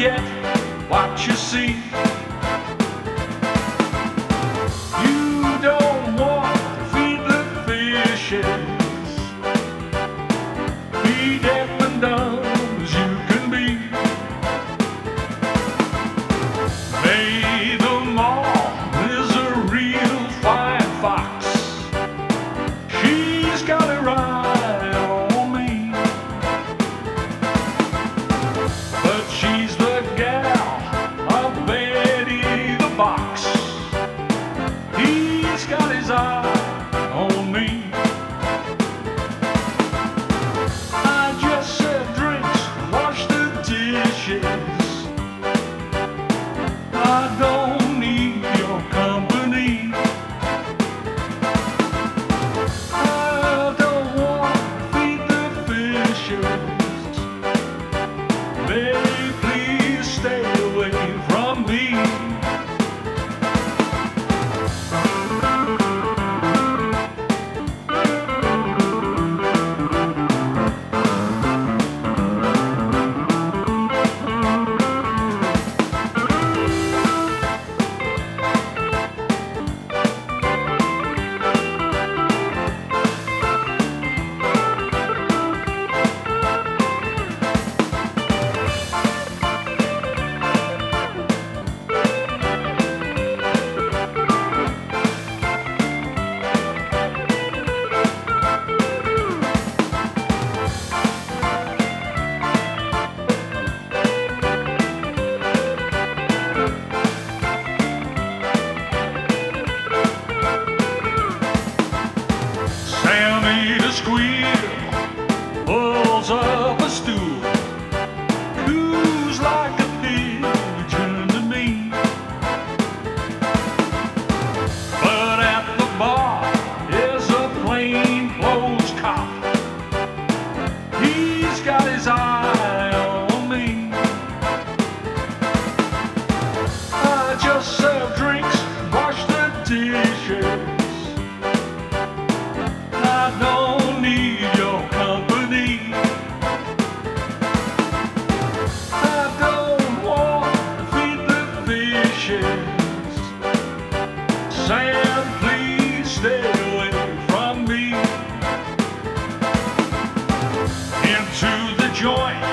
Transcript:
get what you see. You don't want to feed the fishes. Be deaf and dumb as you can be. May the mom is a real fine fox. She's got her eye on me, but she's the gal of Betty the Box. He's got his eye on me. I just serve drinks, wash the dishes. I don't need your company. I don't want to feed the fishes. Baby, please stay away from me. Sammy the squeal pulls up a stool, coos like a pigeon to me. But at the bar is a plainclothes cop. He's got his eye on me. I just serve drinks, wash the dishes. I don't need your company. I don't want to feed the fishes. Sam, please stay away from me. Into the joint